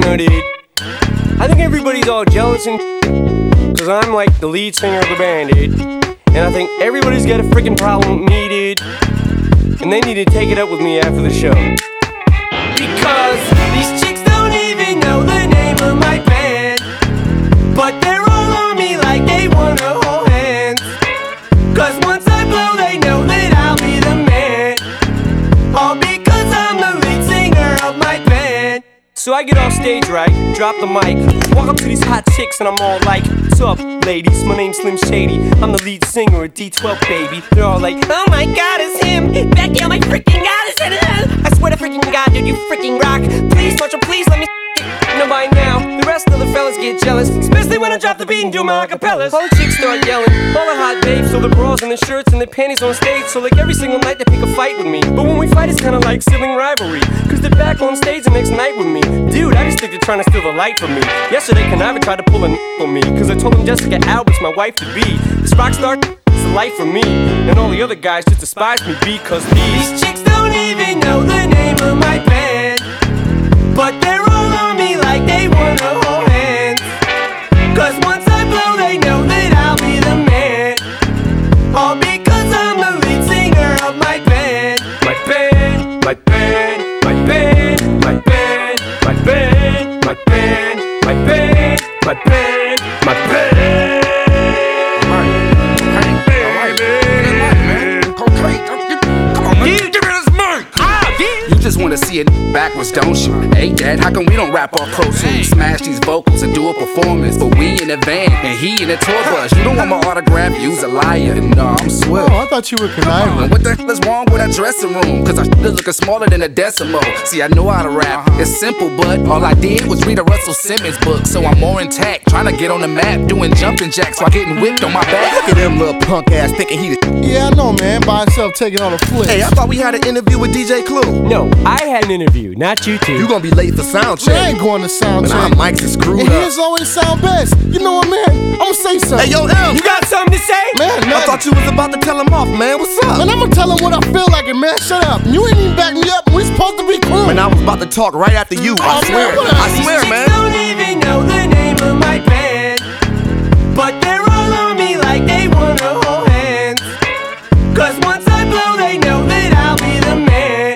singer, dude. I think everybody's all jealous and cause I'm like the lead singer of the band, dude. And I think everybody's got a freaking problem with me, dude. And they need to take it up with me after the show. Because these chicks don't even know the name of my band, but they're all on me like they wanna hold hands. Cause once I blow they know that I'll be the man. All because I'm the lead singer of my band. So I get off stage right, drop the mic, walk up to these hot chicks and I'm all like, what's up ladies, my name's Slim Shady, I'm the lead singer of D12 baby. They're all like, oh my god it's him, Becky, oh my freaking god it's him. I swear to freaking god dude you freaking rock. Please Marshall please let me know by now. The rest of the fellas get jealous, especially when I drop the beat and do my acapellas. All the chicks start yelling, all the hot babes, so the bras and the shirts and the panties on stage. So like every single night they pick a fight with me, but when we fight it's kinda like sibling rivalry, cause they're back on stage the next night with me. Dude, I just think they're trying to steal the light from me. Yesterday Conniva tried to pull a on me, cause I told him Jessica Albert's my wife to be. This rock star is the life for me, and all the other guys just despise me because these chicks don't even know the name of my band, but they're all on me like they wanna hold hands. Cause once I blow they know that I'll be the man. All because I'm the lead singer of my band. My band, my band, my band, my band, my band, my band, my band, my band, my band. Just wanna see it backwards, don't you? Hey dad, how come we don't rap off Pro Tools? Smash these vocals and do a performance, but we in a van and he in a tour bus. You don't want my autograph, you's a liar. No, I'm Swift. Oh, I thought you were conniving. What the hell is wrong with that dressing room? Cause our shit is looking smaller than a decimal. See, I know how to rap, it's simple, but all I did was read a Russell Simmons book. So I'm more intact, trying to get on the map, doing jumping jacks while getting whipped on my back. Look at them little punk ass thinking he the. Yeah, I know, man. By himself taking on a flip. Hey, I thought we had an interview with DJ Clue. No, I had an interview, not you two. You gonna be late for sound check. I ain't going to sound When check. our mics is screwed And up. his always sound best. You know what, man? I'ma say something. Hey, yo, M. You got something to say? Man, I nothing. thought you was about to tell him off, man. What's up? Man, I'ma tell him what I feel like, and man, shut up. You ain't even back me up. We supposed to be cool. Man, I was about to talk right after you. I Oh, swear. man, what I swear, These man. chicks don't even know the name of my band, but they're all on me like they wanna hold hands. Cause once I blow they know that I'll be the man.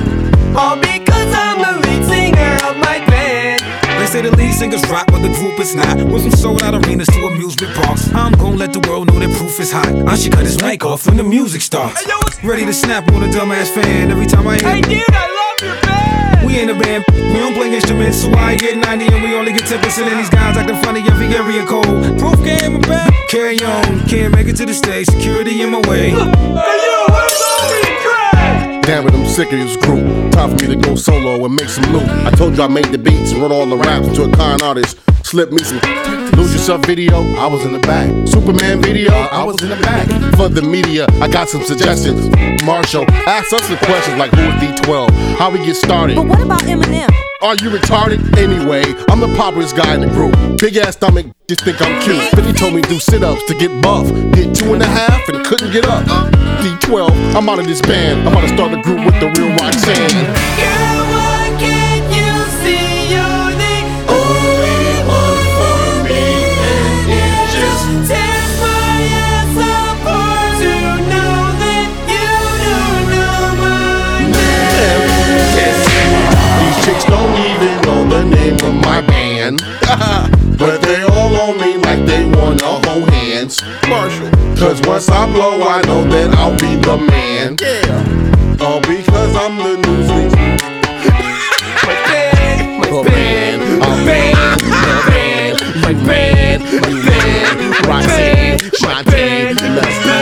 All because I'm the lead singer of my band. They say the lead singers rock, but the group is not. Went from sold out arenas to amusement parks. I'm gon' let the world know that proof is hot. I should cut his mic off when the music starts. Ready to snap on a dumbass fan every time I hear. Hey dude, I love your band. We ain't a band, we don't play instruments, so I get 90 and we only get 10%. And these guys acting funny every area code. Proof game and back, carry on. Can't make it to the stage, security in my way. Hey yo, what's up with your track? Damn it, I'm sick of this group. Time for me to go solo and make some loot. I told you I made the beats and wrote all the raps to a con artist. Slip me some Lose Yourself video, I was in the back. Superman video, I was in the back. For the media, I got some suggestions. Marshall, ask us the questions like who is D12? How we get started? But what about Eminem? Are you retarded? Anyway, I'm the poppiest guy in the group. Big ass stomach, just think I'm cute. 50 told me do sit-ups to get buff. Did 2.5 and couldn't get up. D12, I'm out of this band. I'm about to start a group with the real Roxanne. Girl, why can't you see you're the only one for me? And it just tears my ass apart to know that you don't know my name. These chicks don't even know the name of my band. But they all on me like they wanna hold hands. Marshall. Cause once I blow, I know that I'll be the man. Yeah. All because I'm the new thing. My band, my band, my band, my band, my band, my band, Roxanne, Shantae, let's go.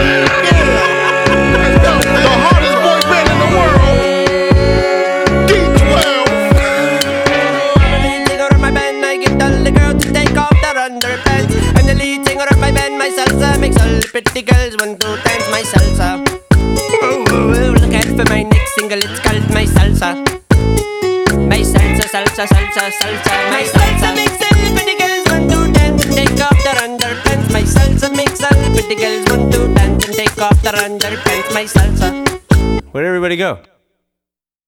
The hardest boy band in the world. D12. I'm the lead singer of my band, I get all the girls to take off their underpants. I'm the lead singer of my band, my salsa makes all the pretty girls want to dance my salsa. Look out for my next single, it's called My Salsa. My salsa, salsa, salsa, salsa. My salsa makes all the pretty girls want to dance and take off their underpants. My salsa makes all the pretty girls want to dance and take off their underpants. My salsa. Where'd everybody go?